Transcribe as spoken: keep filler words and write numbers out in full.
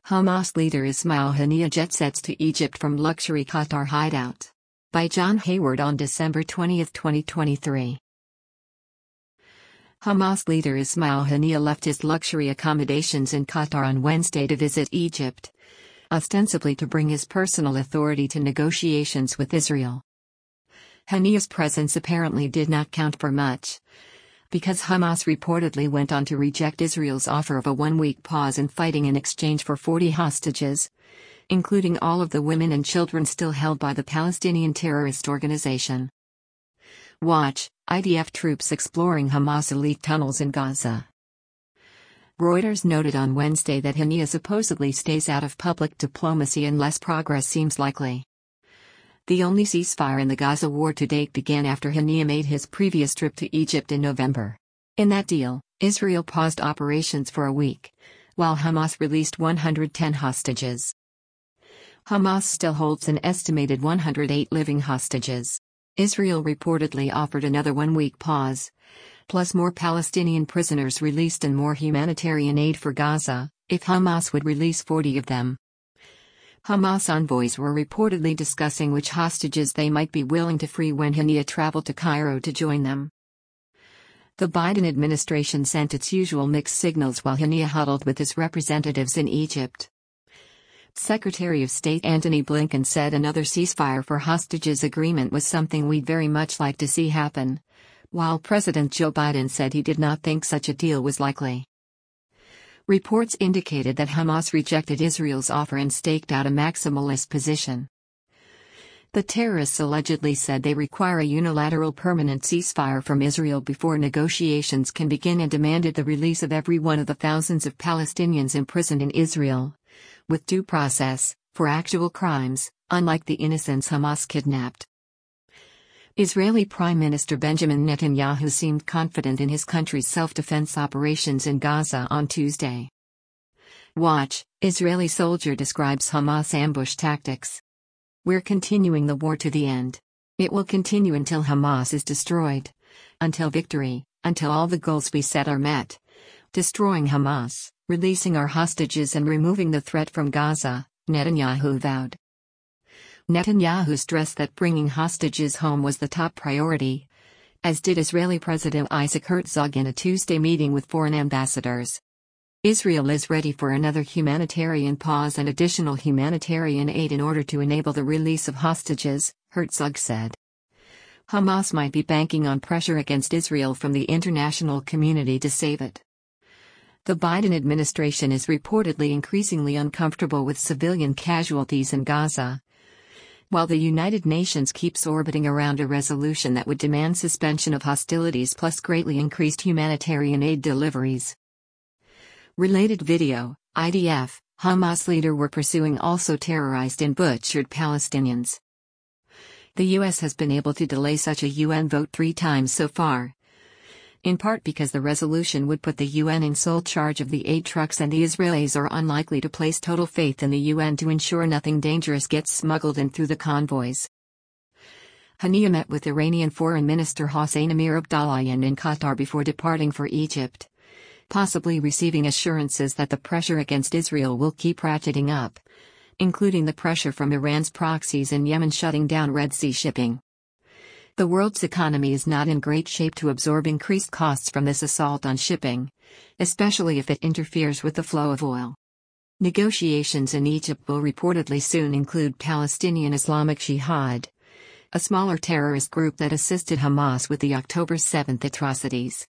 Hamas leader Ismail Haniyeh jet sets to Egypt from luxury Qatar hideout. By John Hayward on December twentieth, twenty twenty-three. Hamas leader Ismail Haniyeh left his luxury accommodations in Qatar on Wednesday to visit Egypt, ostensibly to bring his personal authority to negotiations with Israel. Haniyeh's presence apparently did not count for much, because Hamas reportedly went on to reject Israel's offer of a one-week pause in fighting in exchange for forty hostages, including all of the women and children still held by the Palestinian terrorist organization. Watch: I D F troops exploring Hamas elite tunnels in Gaza. Reuters noted on Wednesday that Haniyeh supposedly stays out of public diplomacy unless progress seems likely. The only ceasefire in the Gaza war to date began after Haniyeh made his previous trip to Egypt in November. In that deal, Israel paused operations for a week, while Hamas released one hundred ten hostages. Hamas still holds an estimated one hundred eight living hostages. Israel reportedly offered another one-week pause, plus more Palestinian prisoners released and more humanitarian aid for Gaza, if Hamas would release forty of them. Hamas envoys were reportedly discussing which hostages they might be willing to free when Haniyeh traveled to Cairo to join them. The Biden administration sent its usual mixed signals while Haniyeh huddled with his representatives in Egypt. Secretary of State Antony Blinken said another ceasefire for hostages agreement was something we'd very much like to see happen, while President Joe Biden said he did not think such a deal was likely. Reports indicated that Hamas rejected Israel's offer and staked out a maximalist position. The terrorists allegedly said they require a unilateral permanent ceasefire from Israel before negotiations can begin and demanded the release of every one of the thousands of Palestinians imprisoned in Israel, with due process, for actual crimes, unlike the innocents Hamas kidnapped. Israeli Prime Minister Benjamin Netanyahu seemed confident in his country's self-defense operations in Gaza on Tuesday. Watch: Israeli soldier describes Hamas ambush tactics. We're continuing the war to the end. It will continue until Hamas is destroyed. Until victory, until all the goals we set are met. Destroying Hamas, releasing our hostages and removing the threat from Gaza, Netanyahu vowed. Netanyahu stressed that bringing hostages home was the top priority, as did Israeli President Isaac Herzog in a Tuesday meeting with foreign ambassadors. Israel is ready for another humanitarian pause and additional humanitarian aid in order to enable the release of hostages, Herzog said. Hamas might be banking on pressure against Israel from the international community to save it. The Biden administration is reportedly increasingly uncomfortable with civilian casualties in Gaza, while the United Nations keeps orbiting around a resolution that would demand suspension of hostilities plus greatly increased humanitarian aid deliveries. Related video: I D F, Hamas leader we're pursuing also terrorized and butchered Palestinians. The U S has been able to delay such a U N vote three times so far, in part because the resolution would put the U N in sole charge of the aid trucks and the Israelis are unlikely to place total faith in the U N to ensure nothing dangerous gets smuggled in through the convoys. Haniyeh met with Iranian Foreign Minister Hossein Amir-Abdollahian in Qatar before departing for Egypt, possibly receiving assurances that the pressure against Israel will keep ratcheting up, including the pressure from Iran's proxies in Yemen shutting down Red Sea shipping. The world's economy is not in great shape to absorb increased costs from this assault on shipping, especially if it interferes with the flow of oil. Negotiations in Egypt will reportedly soon include Palestinian Islamic Jihad, a smaller terrorist group that assisted Hamas with the October seventh atrocities.